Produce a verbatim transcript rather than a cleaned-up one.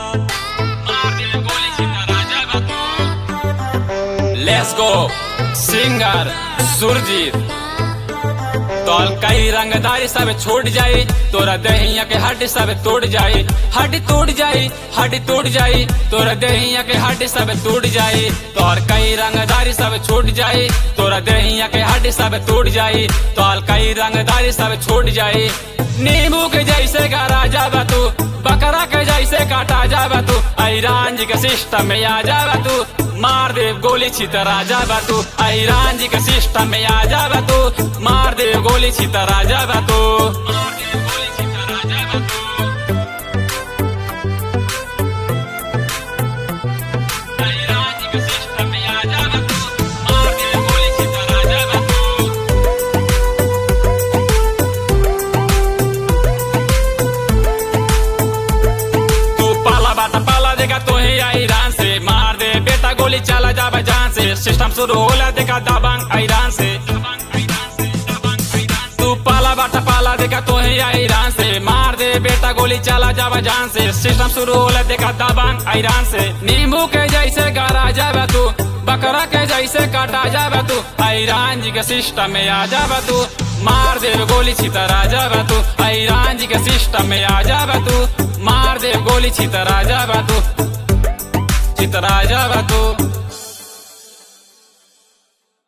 Let's go singer Surjit तोल कई रंगदारी सब छूट जाई तोरा दहिया के हड्डी सब टूट जाई हड्डी टूट जाई हड्डी टूट जाई तोरा दहिया के हड्डी सब टूट जाई तोर कई रंगदारी सब छूट जाई तोरा दहिया के हड्डी सब टूट जाई तोल कई रंगदारी सब छूट जाई नींबू के जैसे का राजा बा तू बकरा के जैसे काटा जावा तू ऐरान जी के सिस्टम में आ जावा तू मार दे गोली छिता राजा बा तू ऐरान जी के सिस्टम में आ जावा तू मार दे गोली छिता राजा बा तू ईरान से मार दे बेटा गोली चला जावा जान से सिस्टम शुरू होला देखा दबंग ईरान से तू पाला बाटा पाला देखा तो है ईरान से मार दे बेटा गोली चला जावा जान से सिस्टम शुरू होला देखा दबंग ईरान से नींबू के जैसे गारा जावा तू बकरा के जैसे काटा जावा तू ईरान जी के सिस्टम में आ जावा तू मार दे गोली छिता राजा बा तू ईरान जी के सिस्टम में आ जावा तू मार दे गोली छिता राजा बा तू चित राजा बा तू।